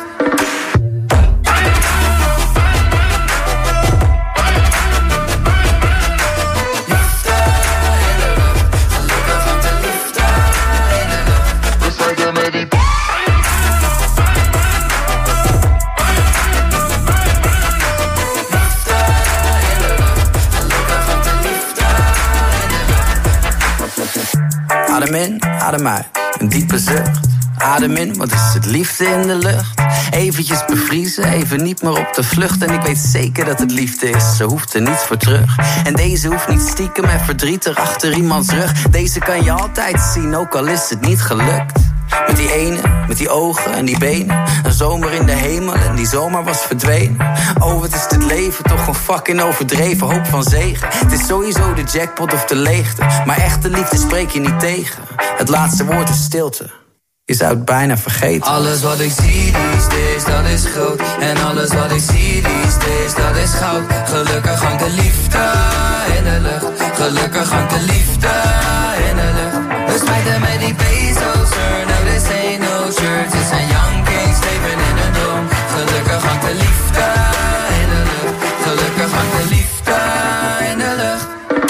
adem uit, een diepe zucht. Adem in, wat is het liefde in de lucht? Eventjes bevriezen, even niet meer op de vlucht. En ik weet zeker dat het liefde is, ze hoeft er niet voor terug. En deze hoeft niet stiekem en verdrietig achter iemands rug. Deze kan je altijd zien, ook al is het niet gelukt. Met die ene, met die ogen en die benen. Een zomer in de hemel en die zomer was verdwenen. Oh, wat is dit leven toch een fucking overdreven hoop van zegen. Het is sowieso de jackpot of de leegte. Maar echte liefde spreek je niet tegen. Het laatste woord is stilte. Je zou het bijna vergeten. Alles wat ik zie these days, dat is groot. En alles wat ik zie these days, dat is goud. Gelukkig hangt de liefde in de lucht. Gelukkig hangt de liefde in de lucht. We smijten met die pesos, sir. No, this ain't no church. Het zijn young kings, leven in een droom. Gelukkig hangt de liefde in de lucht. Gelukkig hangt de liefde in de lucht.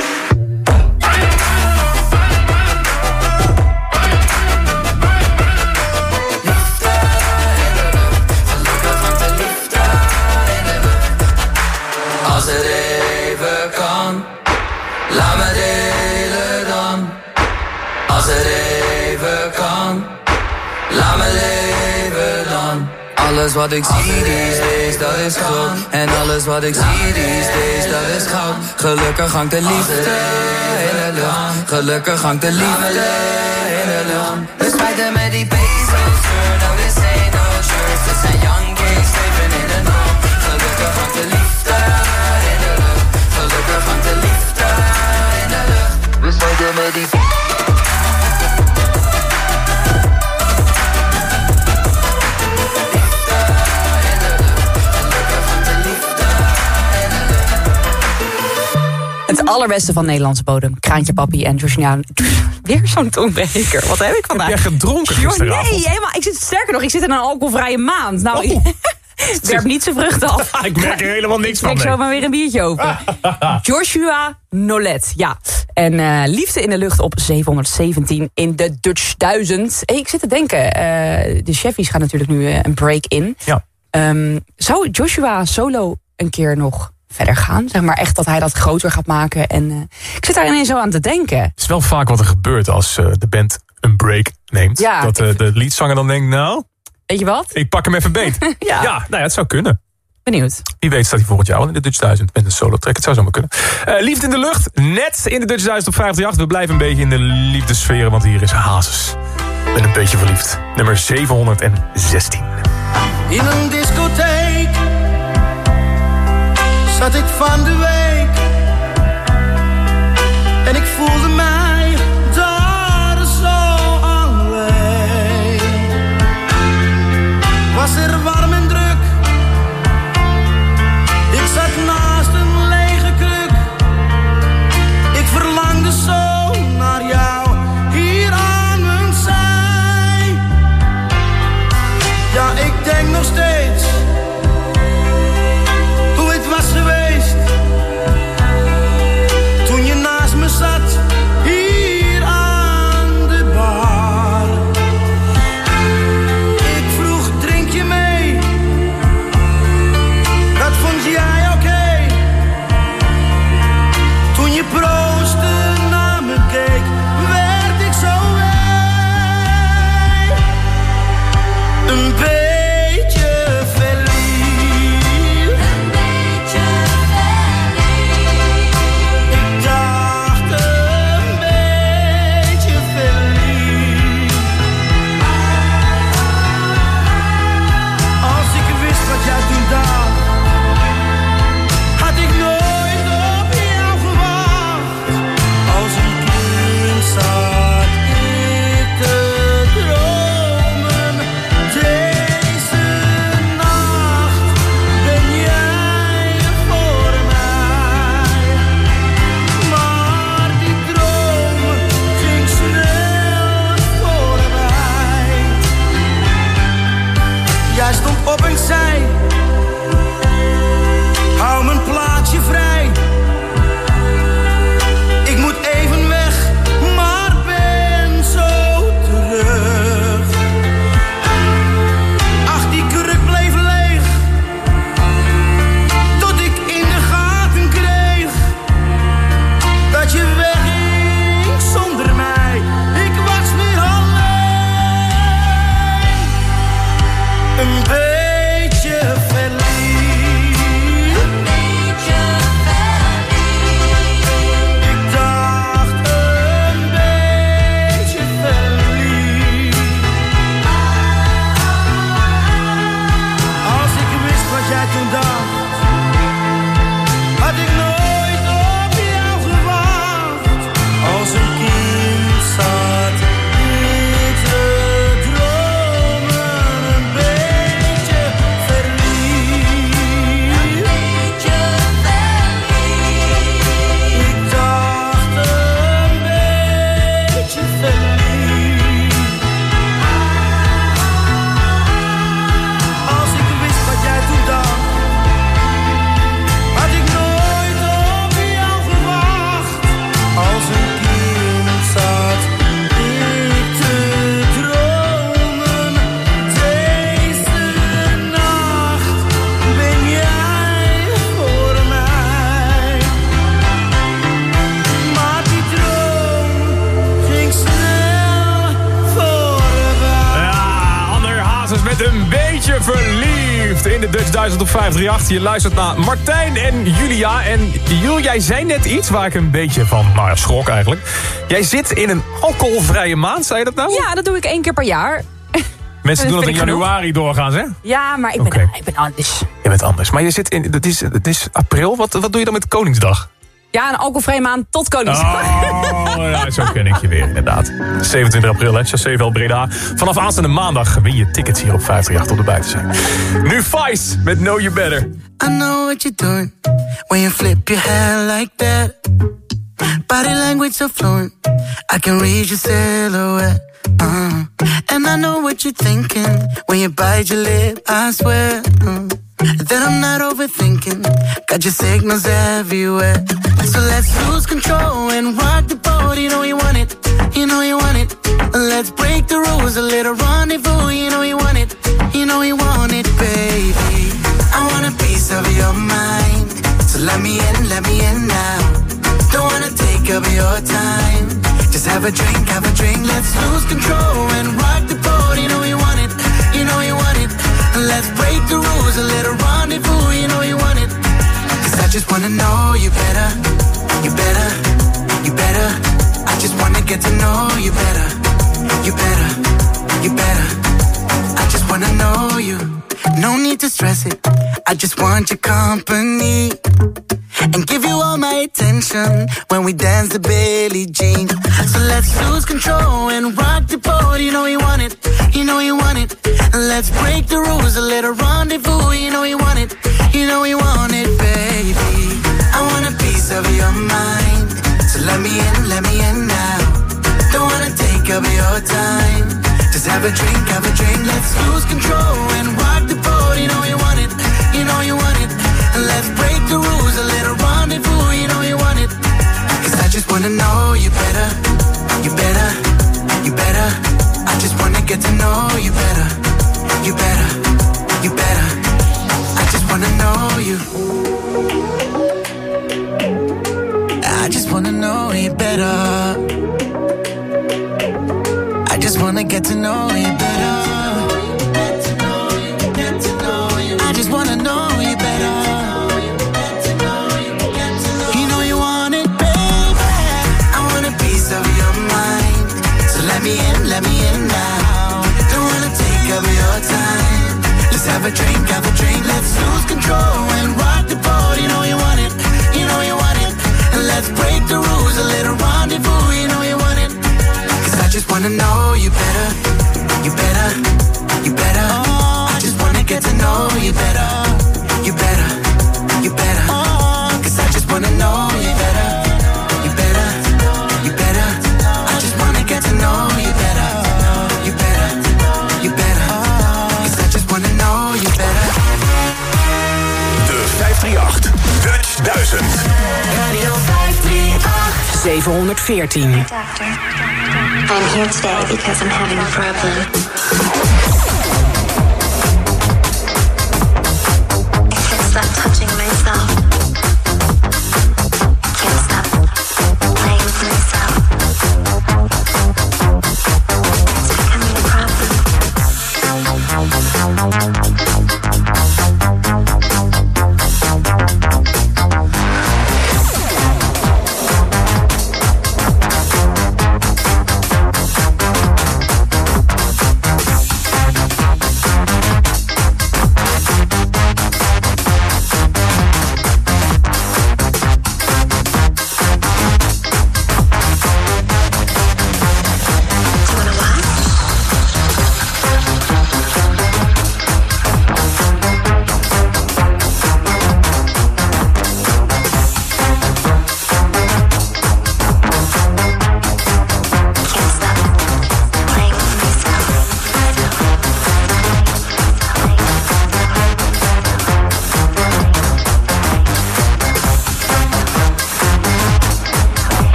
Als het even kan, laat me delen dan. Als het even kan, laat me leven dan. Alles wat ik zie these days, dat is groot. En alles wat ik zie these days, dat is goud. Gelukkig hangt de liefde in de lucht. Gelukkig hangt de liefde in de lucht. We spijten met die pesos, sir. No, this ain't no church. Dit zijn young kings, leven in een droom. Gelukkig hangt de liefde in de lucht. Gelukkig hangt de liefde in de lucht. We spijten met die Het allerbeste van Nederlandse bodem. Kraantje Papi en Georgina. Weer zo'n tongbreker. Wat heb ik vandaag? Heb jij gedronken gisteravond? Nee, helemaal. Sterker nog, ik zit in een alcoholvrije maand. Nou, werp niet zijn vruchten af. Ik merk er helemaal niks van. Ik zo maar weer een biertje open. Joshua Nolet, ja. En liefde in de lucht op 717 in de Dutch 1000. Hey, ik zit te denken, de Cheffies gaan natuurlijk nu een break in. Ja. Zou Joshua solo een keer nog verder gaan? Zeg maar echt dat hij dat groter gaat maken. En ik zit daar ineens zo aan te denken. Het is wel vaak wat er gebeurt als de band een break neemt. Ja, dat de leadzanger dan denkt, nou, weet je wat? ik pak hem even beet. Ja. Nou ja, het zou kunnen. Benieuwd. Wie weet staat hij volgend jaar al in de Dutch 1000 met een solo track. Het zou zomaar kunnen. Liefde in de lucht, net in de Dutch 1000 op 538. We blijven een beetje in de liefdesfeer, want hier is Hazes. Ben een beetje verliefd. Nummer 716. In een discotheek zat ik van de week en ik voelde mij daar zo alleen. Was er warm en druk, ik zat naast een lege kruk. Ik verlangde zo naar jou hier aan mijn zij. Ja, ik denk nog steeds hoe het was geweest toen je naast me zat hier aan de bar. Ik vroeg, drink je mee? Dat vond jij oké. Toen je proostte naar me keek, werd ik zo week. Een beetje verliefd. Ik dacht een beetje verliefd. Als ik wist wat jij toen dacht, had ik nooit op jou gewacht. Als een kind zat ik te dromen. Deze nacht ben jij er voor mij. Maar die droom ging snel voorbij. Jij stond op en zei, hou mijn plaatsje vrij. Ik moet even weg, maar ben zo terug. Ach, die kruk bleef leeg, tot ik in de gaten kreeg dat je wegging zonder mij. Ik was weer Hazes met een beetje verliefd in de Dutch 1000 op 538. Je luistert naar Martijn en Julia. En Jul, jij zei net iets waar ik een beetje van schrok eigenlijk. Jij zit in een alcoholvrije maand, zei je dat nou? Ja, dat doe ik 1 keer per jaar. Mensen doen het in januari doorgaans, hè? Ja, maar ik ben anders. Je bent anders. Maar je zit in, het is april. Wat doe je dan met Koningsdag? Ja, een alcoholvrije maand tot Koningsdag. Oh, ja, zo ken ik je weer, inderdaad. 27 april, hè, Chassé-Vel Breda. Vanaf aanstaande maandag win je tickets hier op 538 om erbij te zijn. Nu Vice met Know You Better. I know what you're doing when you flip your hair like that. Body language so fluent, I can read your silhouette. And I know what you're thinking when you bite your lip, I swear that I'm not overthinking. Got your signals everywhere. So let's lose control and rock the boat. You know you want it, you know you want it. Let's break the rules, a little rendezvous. You know you want it, you know you want it, baby. I want a piece of your mind, so let me in now. Don't wanna take up your time. Just have a drink, let's lose control and rock the boat. You know you want it, you know you want it. Let's break the rules, a little rendezvous. You know you want it, 'cause I just wanna know you better, you better, you better. I just wanna get to know you better, you better, you better. I just wanna know you, no need to stress it. I just want your company and give you all my attention when we dance to Billie Jean. So let's lose control and rock the boat. You know you want it, you know you want it. Let's break the rules, a little rendezvous. You know you want it, you know you want it, baby. I want a piece of your mind, so let me in now. Don't wanna take up your time. Just have a drink, let's lose control and rock the boat. You know you want it, you know you want it. Let's break the rules, a little rendezvous. You know you want it, 'cause I just wanna know you better, you better, you better. I just wanna get to know you better, you better, you better. I just wanna know you. I just wanna know you better. I just wanna get to know you better. I just wanna know you better. You know you want it, baby. I want a piece of your mind, so let me in now. Don't wanna take up your time. Let's have a drink, let's lose control and rock the boat. You know you want it, you know you want it. And let's break the rules, a little rendezvous. You know you want it, 'cause I just wanna know you better, you better, you better. I just wanna get to know you better, you better, you better. 'Cause I just wanna know you better, you better, you better. I just wanna get to know you better, you better, you better. 'Cause I just wanna know you better. De 538 Dutch 1000. Radio 538. 714. I'm here today because I'm having a problem. I can't stop touching myself. I can't stop playing with myself. It's becoming a problem.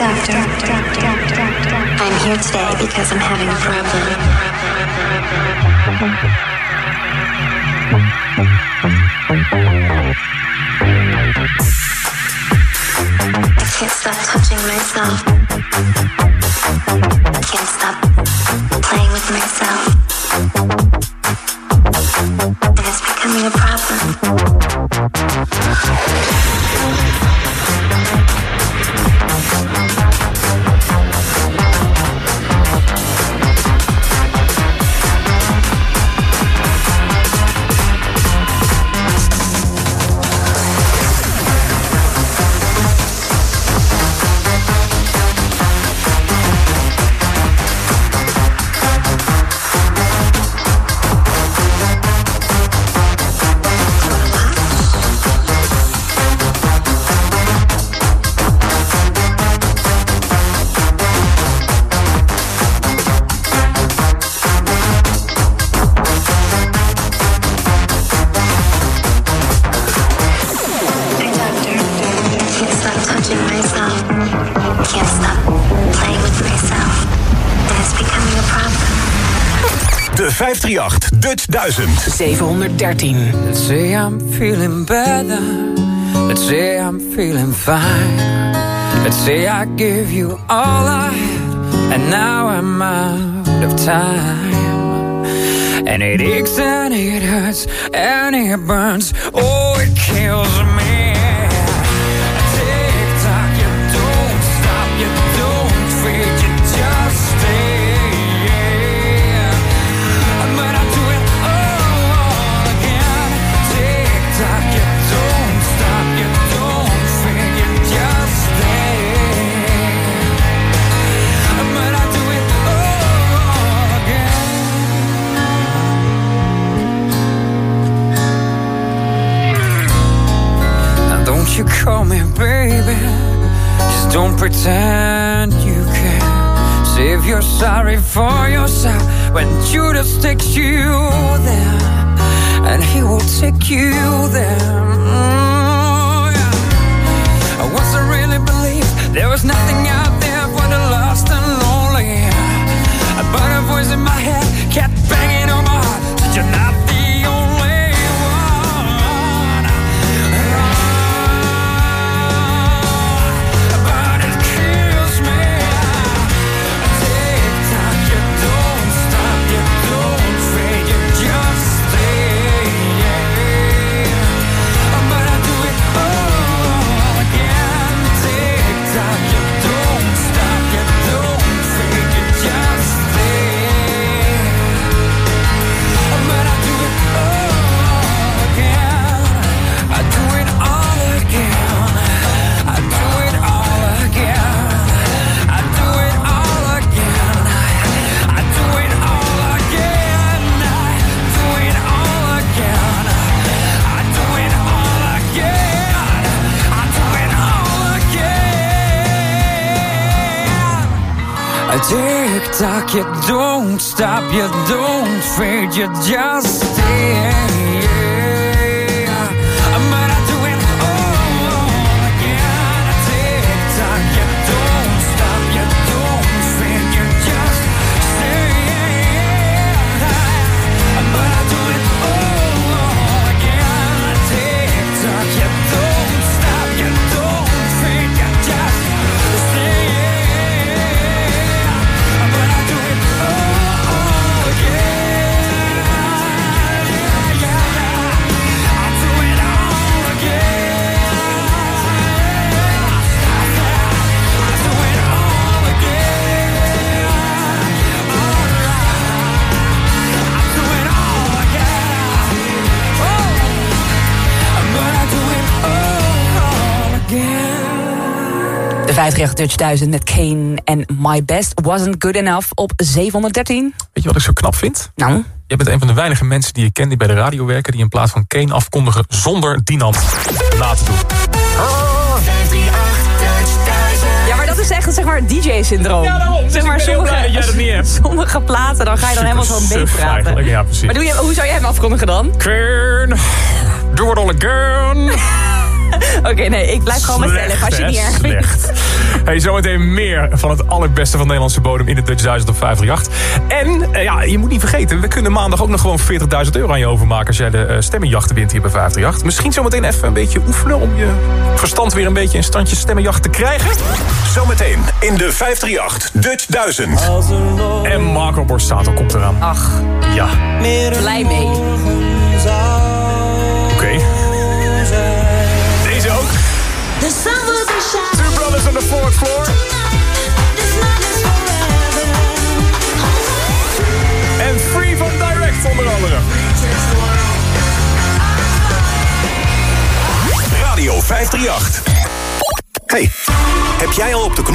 Doctor. I'm here today because I'm having a problem. I can't stop touching myself. I can't stop playing with myself. And it's becoming a problem. De 538 Dutch 1000. 713. Let's say I'm feeling better. Let's say I'm feeling fine. Let's say I give you all I had, and now I'm out of time. And it aches and it hurts and it burns. Oh, it kills me. Tick-tock, you don't stop, you don't fade, you just stay. But I do it all again. Tick-tock, you don't stop, you don't fade, you just stay. But I do it all again. Now don't you call me baby, just don't pretend you care. Save your sorry for yourself when Judas takes you there, and he will take you there. Yeah. Once I really believed there was nothing out there for the lost and lonely, but a voice in my head kept banging on my heart, said you're not the only one. But it kills me. Tick-tock, you don't stop, you don't fade, you just stay. But I do it all again. Tick-tock, you don't stop, you don't fade, you just stay. But I do it all again. I do it all again. I do it all again. I do it all again. I do it all again. I do it all again. I do it all again. I do it all again. A tick-tock, you don't stop, you don't fade, you just stay. But I do it all again. A tick-tock, you don't stop, you don't fade, you just stay. But I do it all again. A tick-tock, you don't stop, you don't fade, you just stay. But I do it all again. Yeah, yeah. I do it all again. I do it all again. I do it all again. But I do it all again. De 538 Dutch 1000 met Kane en My Best Wasn't Good Enough op 713. Weet je wat ik zo knap vind? Nou? Je bent een van de weinige mensen die ik ken die bij de radio werken, die in plaats van Kane afkondigen zonder Dinant na te doen. Ja, maar dat is echt zeg maar DJ-syndroom. Ja, daarom. Zeg maar, ik ben heel blij dat jij dat niet hebt. Sommige platen, dan ga je dan helemaal zo meepraten. Ja, precies. Maar hoe zou jij hem afkondigen dan? Kane, do it all again. Oké, nee, ik blijf gewoon met zelf als je niet erg vindt. Hey, zometeen meer van het allerbeste van Nederlandse bodem in de Dutch 1000 op 538. En je moet niet vergeten, we kunnen maandag ook nog gewoon €40.000 aan je overmaken als jij de stemmenjachten wint hier bij 538. Misschien zometeen even een beetje oefenen om je verstand weer een beetje in standje stemmenjacht te krijgen. Zometeen in de 538 Dutch 1000. En Marco Borsato komt eraan. Ach, ja. Blij mee. Oké. Deze ook. Two Brothers on the Fourth Floor. En Free van Direct onder andere. Radio 538. Hey, heb jij al op de knop